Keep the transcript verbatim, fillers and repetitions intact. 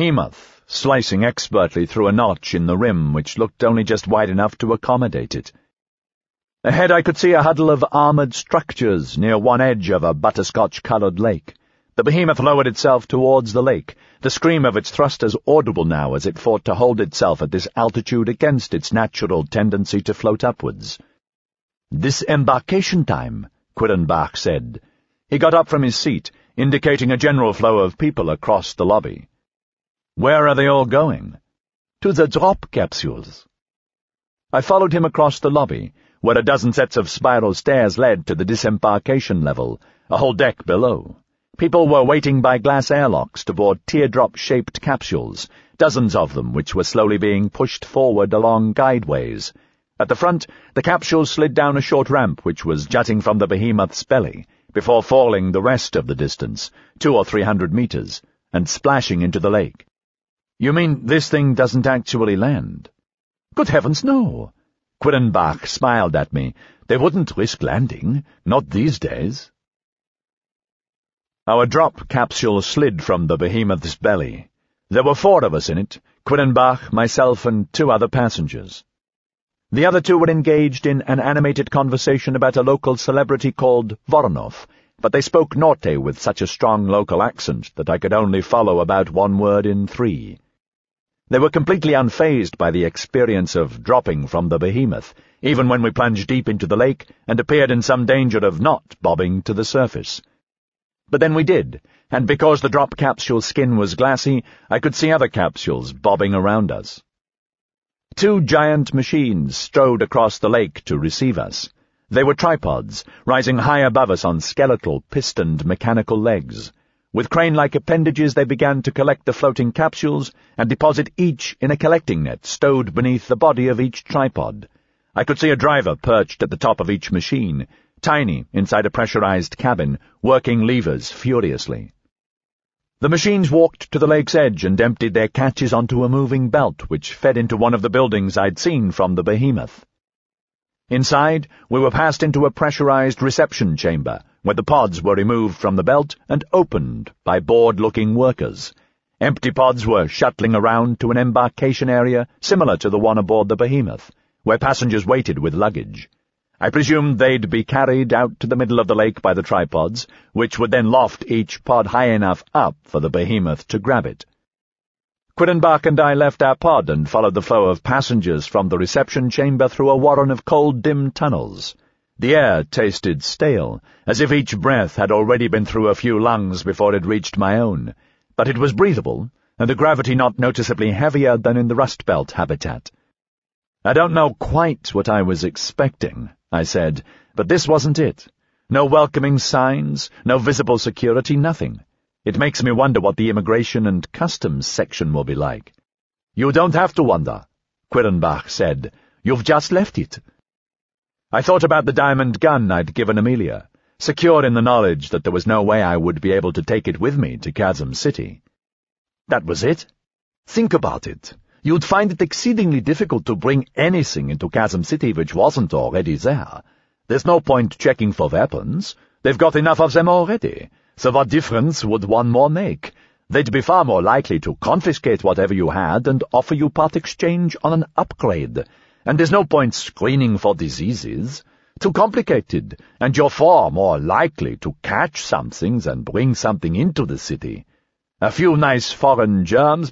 behemoth, slicing expertly through a notch in the rim which looked only just wide enough to accommodate it. Ahead I could see a huddle of armoured structures near one edge of a butterscotch-coloured lake. The behemoth lowered itself towards the lake, the scream of its thrusters audible now as it fought to hold itself at this altitude against its natural tendency to float upwards. "Disembarkation time," Quiddenbach said. He got up from his seat, indicating a general flow of people across the lobby. "Where are they all going?" "To the drop capsules." I followed him across the lobby, where a dozen sets of spiral stairs led to the disembarkation level, a whole deck below. People were waiting by glass airlocks to board teardrop-shaped capsules, dozens of them which were slowly being pushed forward along guideways. At the front, the capsules slid down a short ramp which was jutting from the behemoth's belly, before falling the rest of the distance, two or three hundred meters, and splashing into the lake. "You mean this thing doesn't actually land?" "Good heavens, no!" Quiddenbach smiled at me. "They wouldn't risk landing, not these days." Our drop capsule slid from the behemoth's belly. There were four of us in it, Quiddenbach, myself, and two other passengers. The other two were engaged in an animated conversation about a local celebrity called Voronov, but they spoke Norte with such a strong local accent that I could only follow about one word in three. They were completely unfazed by the experience of dropping from the behemoth, even when we plunged deep into the lake and appeared in some danger of not bobbing to the surface. But then we did, and because the drop capsule's skin was glassy, I could see other capsules bobbing around us. Two giant machines strode across the lake to receive us. They were tripods, rising high above us on skeletal, pistoned mechanical legs. With crane-like appendages they began to collect the floating capsules and deposit each in a collecting net stowed beneath the body of each tripod. I could see a driver perched at the top of each machine, tiny inside a pressurized cabin, working levers furiously. The machines walked to the lake's edge and emptied their catches onto a moving belt which fed into one of the buildings I'd seen from the behemoth. Inside, we were passed into a pressurized reception chamber, where the pods were removed from the belt and opened by bored-looking workers. Empty pods were shuttling around to an embarkation area similar to the one aboard the behemoth, where passengers waited with luggage. I presumed they'd be carried out to the middle of the lake by the tripods, which would then loft each pod high enough up for the behemoth to grab it. Quiddenbach and I left our pod and followed the flow of passengers from the reception chamber through a warren of cold, dim tunnels. The air tasted stale, as if each breath had already been through a few lungs before it reached my own, but it was breathable, and the gravity not noticeably heavier than in the Rust Belt habitat. "I don't know quite what I was expecting," I said, "but this wasn't it. No welcoming signs, no visible security, nothing. It makes me wonder what the immigration and customs section will be like." "You don't have to wonder," Quiddenbach said. "You've just left it." I thought about the diamond gun I'd given Amelia, secure in the knowledge that there was no way I would be able to take it with me to Chasm City. That was it. Think about it. You'd find it exceedingly difficult to bring anything into Chasm City which wasn't already there. There's no point checking for weapons. They've got enough of them already. So what difference would one more make? They'd be far more likely to confiscate whatever you had and offer you part exchange on an upgrade. And there's no point screening for diseases. Too complicated, and you're far more likely to catch something than bring something into the city. A few nice foreign germs,